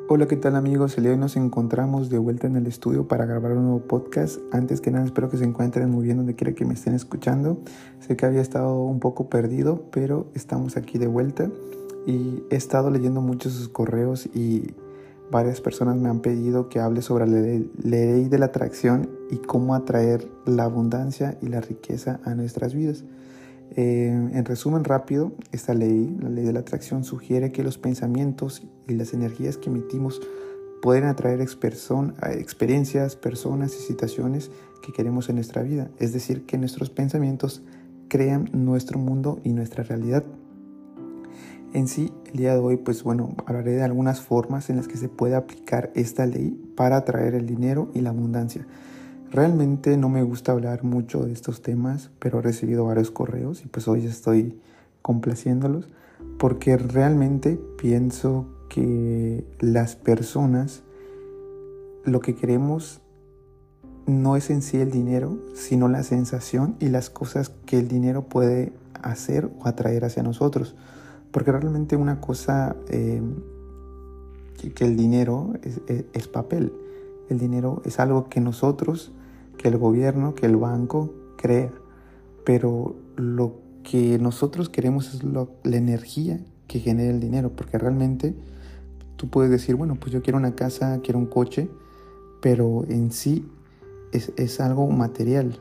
Hola, ¿qué tal amigos? El día de hoy nos encontramos de vuelta en el estudio para grabar un nuevo podcast. Antes que nada, espero que se encuentren muy bien donde quiera que me estén escuchando. Sé que había estado un poco perdido, pero estamos aquí de vuelta y he estado leyendo muchos sus correos y varias personas me han pedido que hable sobre la ley de la atracción y cómo atraer la abundancia y la riqueza a nuestras vidas. En resumen rápido, esta ley, la ley de la atracción, sugiere que los pensamientos y las energías que emitimos pueden atraer experiencias, personas y situaciones que queremos en nuestra vida. Es decir, que nuestros pensamientos crean nuestro mundo y nuestra realidad. En sí, el día de hoy, hablaré de algunas formas en las que se puede aplicar esta ley para atraer el dinero y la abundancia. Realmente no me gusta hablar mucho de estos temas, pero he recibido varios correos y pues hoy estoy complaciéndolos porque realmente pienso que las personas lo que queremos no es en sí el dinero, sino la sensación y las cosas que el dinero puede hacer o atraer hacia nosotros. Porque realmente una cosa que el dinero es papel. El dinero es algo que nosotros, que el gobierno, que el banco crea. Pero lo que nosotros queremos es la energía que genera el dinero. Porque realmente tú puedes decir, bueno, pues yo quiero una casa, quiero un coche, pero en sí es algo material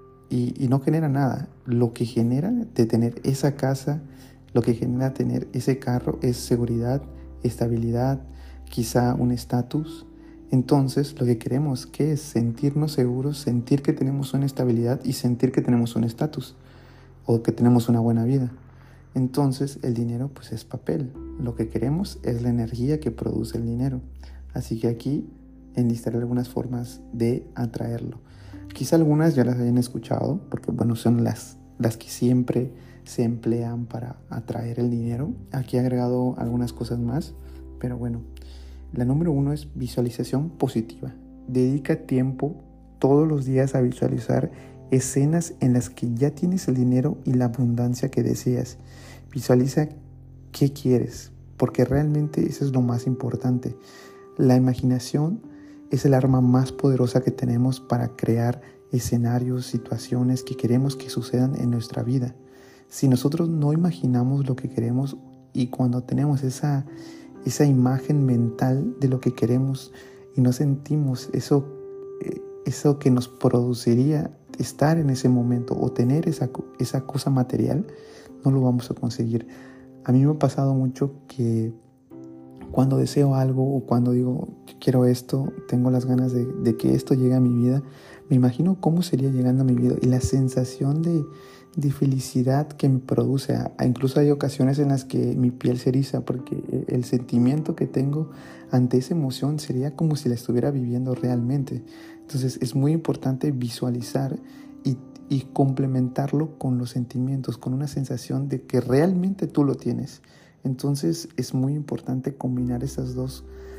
y no genera nada. Lo que genera de tener esa casa, lo que genera tener ese carro es seguridad, estabilidad, quizá un estatus. Entonces lo que queremos que es sentirnos seguros, sentir que tenemos una estabilidad y sentir que tenemos un estatus o que tenemos una buena vida. Entonces el dinero pues es papel. Lo que queremos es la energía que produce el dinero. Así que aquí enlistaré algunas formas de atraerlo. Quizá algunas ya las hayan escuchado porque son las que siempre se emplean para atraer el dinero. Aquí he agregado algunas cosas más, pero la número 1 es visualización positiva. Dedica tiempo todos los días a visualizar escenas en las que ya tienes el dinero y la abundancia que deseas. Visualiza qué quieres, porque realmente eso es lo más importante. La imaginación es el arma más poderosa que tenemos para crear escenarios, situaciones que queremos que sucedan en nuestra vida. Si nosotros no imaginamos lo que queremos y cuando tenemos esa imagen mental de lo que queremos y no sentimos eso que nos produciría estar en ese momento o tener esa cosa material, no lo vamos a conseguir. A mí me ha pasado mucho que cuando deseo algo o cuando digo quiero esto, tengo las ganas de que esto llegue a mi vida, me imagino cómo sería llegando a mi vida y la sensación de felicidad que me produce. Incluso hay ocasiones en las que mi piel se eriza porque el sentimiento que tengo ante esa emoción sería como si la estuviera viviendo realmente. Entonces es muy importante visualizar y complementarlo con los sentimientos, con una sensación de que realmente tú lo tienes. Entonces es muy importante combinar esas dos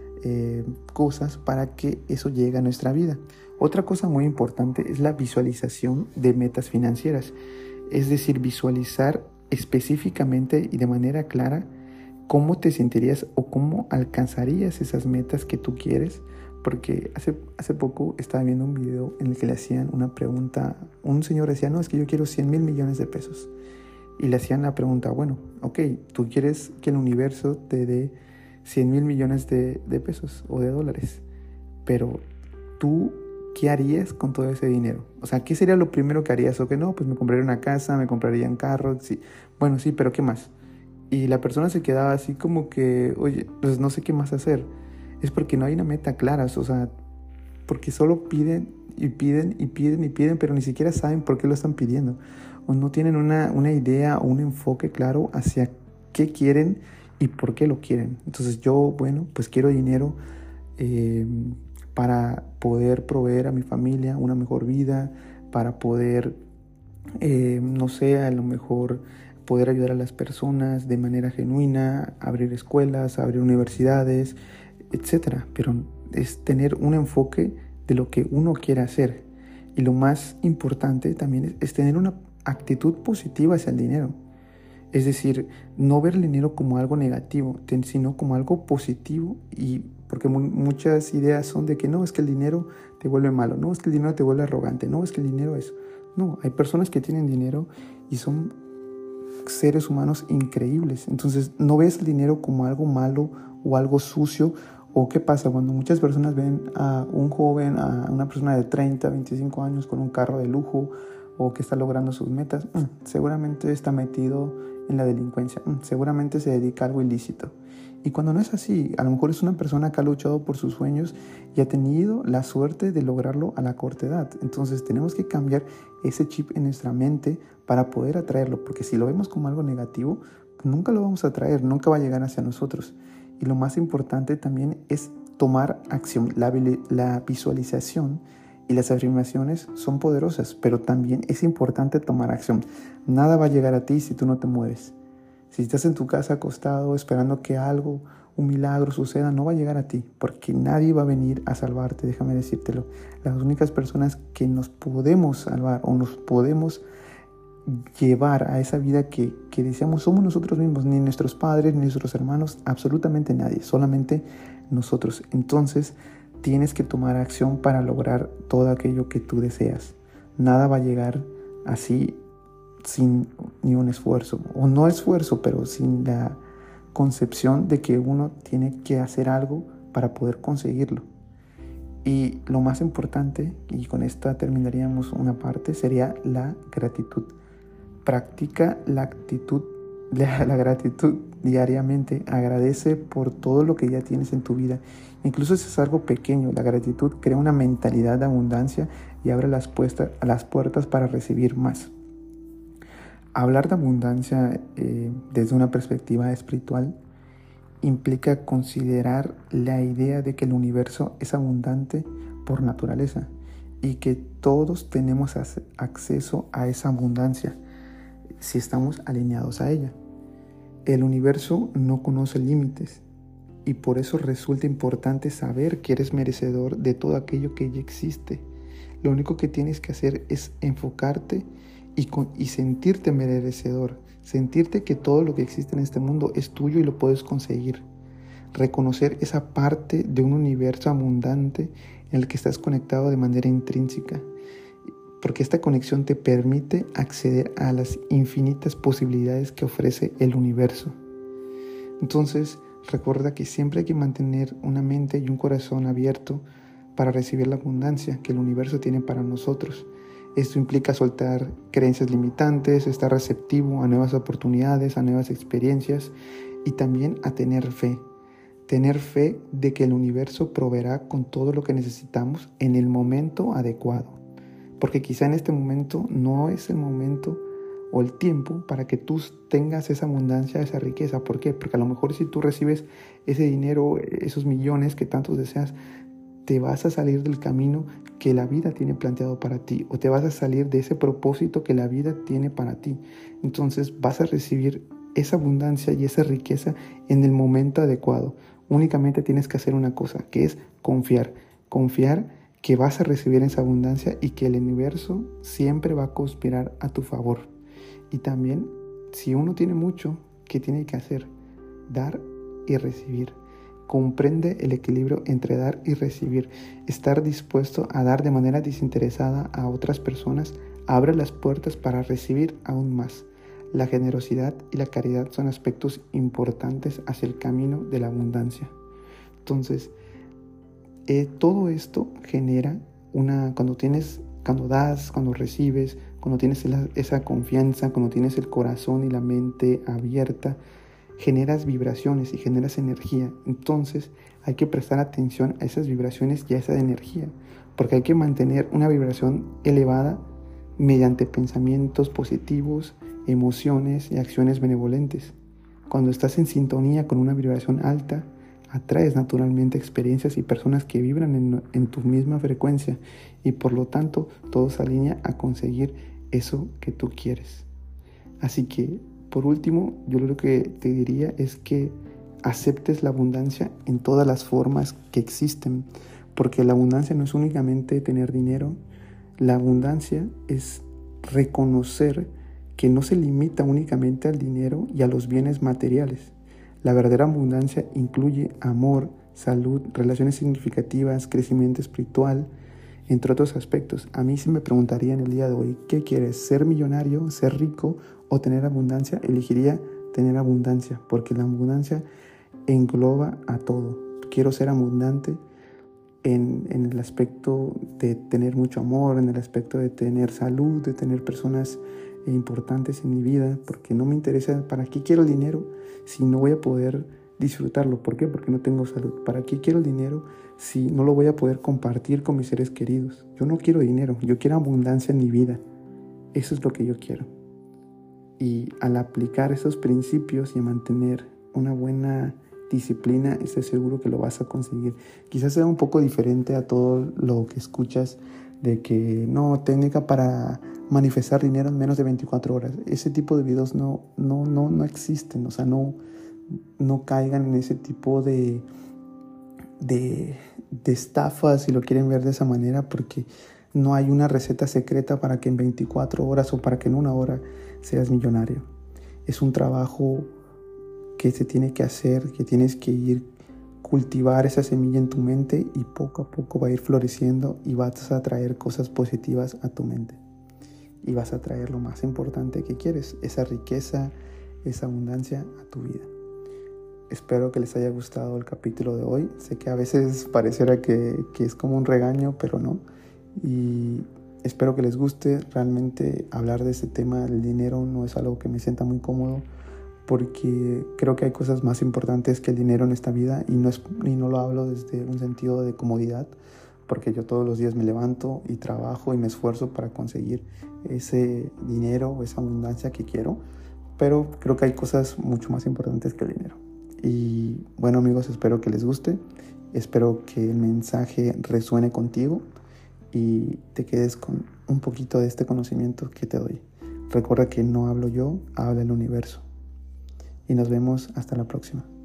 cosas para que eso llegue a nuestra vida. Otra cosa muy importante es la visualización de metas financieras. Es decir, visualizar específicamente y de manera clara cómo te sentirías o cómo alcanzarías esas metas que tú quieres. Porque hace poco estaba viendo un video en el que le hacían una pregunta. Un señor decía, no, es que yo quiero 100,000 millones de pesos. Y le hacían la pregunta, tú quieres que el universo te dé 100,000 millones de pesos o de dólares, pero tú, ¿qué harías con todo ese dinero? O sea, ¿qué sería lo primero que harías? No, pues me compraría una casa, me compraría un carro, sí. Bueno, sí, pero ¿qué más? Y la persona se quedaba así como que, oye, pues no sé qué más hacer. Es porque no hay una meta clara, o sea, porque solo piden y piden y piden y piden, pero ni siquiera saben por qué lo están pidiendo. O no tienen una idea o un enfoque claro hacia qué quieren y por qué lo quieren. Entonces yo, pues quiero dinero para poder proveer a mi familia una mejor vida, para poder, a lo mejor poder ayudar a las personas de manera genuina, abrir escuelas, abrir universidades, etcétera. Pero es tener un enfoque de lo que uno quiere hacer. Y lo más importante también es tener una actitud positiva hacia el dinero. Es decir, no ver el dinero como algo negativo, sino como algo positivo y porque muchas ideas son de que no, es que el dinero te vuelve malo, no, es que el dinero te vuelve arrogante, no, es que el dinero es... No, hay personas que tienen dinero y son seres humanos increíbles. Entonces no ves el dinero como algo malo o algo sucio. ¿O qué pasa cuando muchas personas ven a un joven, a una persona de 30, 25 años con un carro de lujo o que está logrando sus metas? Seguramente está metido en la delincuencia, seguramente se dedica a algo ilícito. Y cuando no es así, a lo mejor es una persona que ha luchado por sus sueños y ha tenido la suerte de lograrlo a la corta edad. Entonces tenemos que cambiar ese chip en nuestra mente para poder atraerlo, porque si lo vemos como algo negativo, pues nunca lo vamos a atraer, nunca va a llegar hacia nosotros. Y lo más importante también es tomar acción. La visualización y las afirmaciones son poderosas, pero también es importante tomar acción. Nada va a llegar a ti si tú no te mueves. Si estás en tu casa acostado esperando que algo, un milagro suceda, no va a llegar a ti, porque nadie va a venir a salvarte, déjame decírtelo. Las únicas personas que nos podemos salvar o nos podemos llevar a esa vida que deseamos somos nosotros mismos, ni nuestros padres, ni nuestros hermanos, absolutamente nadie, solamente nosotros. Entonces tienes que tomar acción para lograr todo aquello que tú deseas. Nada va a llegar así sin ni un esfuerzo, o no esfuerzo, pero sin la concepción de que uno tiene que hacer algo para poder conseguirlo. Y lo más importante, y con esta terminaríamos una parte, sería la gratitud. Practica la gratitud diariamente. Agradece por todo lo que ya tienes en tu vida. Incluso si es algo pequeño, la gratitud crea una mentalidad de abundancia y abre las puertas para recibir más. Hablar de abundancia desde una perspectiva espiritual implica considerar la idea de que el universo es abundante por naturaleza y que todos tenemos acceso a esa abundancia si estamos alineados a ella. El universo no conoce límites y por eso resulta importante saber que eres merecedor de todo aquello que ya existe. Lo único que tienes que hacer es enfocarte y sentirte merecedor, sentirte que todo lo que existe en este mundo es tuyo y lo puedes conseguir. Reconocer esa parte de un universo abundante en el que estás conectado de manera intrínseca, porque esta conexión te permite acceder a las infinitas posibilidades que ofrece el universo. Entonces, recuerda que siempre hay que mantener una mente y un corazón abierto para recibir la abundancia que el universo tiene para nosotros. Esto implica soltar creencias limitantes, estar receptivo a nuevas oportunidades, a nuevas experiencias y también a tener fe. Tener fe de que el universo proveerá con todo lo que necesitamos en el momento adecuado. Porque quizá en este momento no es el momento o el tiempo para que tú tengas esa abundancia, esa riqueza. ¿Por qué? Porque a lo mejor si tú recibes ese dinero, esos millones que tanto deseas, te vas a salir del camino que la vida tiene planteado para ti, o te vas a salir de ese propósito que la vida tiene para ti. Entonces vas a recibir esa abundancia y esa riqueza en el momento adecuado. Únicamente tienes que hacer una cosa, que es confiar que vas a recibir esa abundancia y que el universo siempre va a conspirar a tu favor. Y también, si uno tiene mucho, ¿qué tiene que hacer? Dar y recibir. Comprende el equilibrio entre dar y recibir. Estar dispuesto a dar de manera desinteresada a otras personas abre las puertas para recibir aún más. La generosidad y la caridad son aspectos importantes hacia el camino de la abundancia. Entonces, todo esto genera cuando das, cuando recibes, cuando tienes esa confianza, cuando tienes el corazón y la mente abierta, generas vibraciones y generas energía. Entonces hay que prestar atención a esas vibraciones y a esa energía, porque hay que mantener una vibración elevada mediante pensamientos positivos, emociones y acciones benevolentes. Cuando estás en sintonía con una vibración alta, atraes naturalmente experiencias y personas que vibran en tu misma frecuencia y por lo tanto todo se alinea a conseguir eso que tú quieres. Así que, por último, yo lo que te diría es que aceptes la abundancia en todas las formas que existen, porque la abundancia no es únicamente tener dinero. La abundancia es reconocer que no se limita únicamente al dinero y a los bienes materiales. La verdadera abundancia incluye amor, salud, relaciones significativas, crecimiento espiritual, entre otros aspectos. A mí si me preguntarían el día de hoy, ¿qué quieres? ¿Ser millonario, ser rico o tener abundancia? Elegiría tener abundancia, porque la abundancia engloba a todo. Quiero ser abundante en el aspecto de tener mucho amor, en el aspecto de tener salud, de tener personas importantes en mi vida, porque no me interesa para qué quiero el dinero si no voy a poder disfrutarlo. ¿Por qué? Porque no tengo salud. ¿Para qué quiero el dinero si no lo voy a poder compartir con mis seres queridos? Yo no quiero dinero, yo quiero abundancia en mi vida. Eso es lo que yo quiero. Y al aplicar esos principios y mantener una buena disciplina, estoy seguro que lo vas a conseguir. Quizás sea un poco diferente a todo lo que escuchas de que no, técnica para manifestar dinero en menos de 24 horas. Ese tipo de videos no existen. O sea, no caigan en ese tipo de estafas, si lo quieren ver de esa manera, porque no hay una receta secreta para que en 24 horas o para que en una hora seas millonario. Es un trabajo que se tiene que hacer, que tienes que ir cultivar esa semilla en tu mente y poco a poco va a ir floreciendo y vas a traer cosas positivas a tu mente. Y vas a traer lo más importante que quieres, esa riqueza, esa abundancia a tu vida. Espero que les haya gustado el capítulo de hoy. Sé que a veces pareciera que es como un regaño, pero no. Y espero que les guste. Realmente hablar de este tema del dinero no es algo que me sienta muy cómodo, porque creo que hay cosas más importantes que el dinero en esta vida y no lo hablo desde un sentido de comodidad, porque yo todos los días me levanto y trabajo y me esfuerzo para conseguir ese dinero o esa abundancia que quiero, pero creo que hay cosas mucho más importantes que el dinero. Y bueno, amigos, espero que les guste, espero que el mensaje resuene contigo y te quedes con un poquito de este conocimiento que te doy. Recuerda que no hablo yo, habla el universo. Y nos vemos hasta la próxima.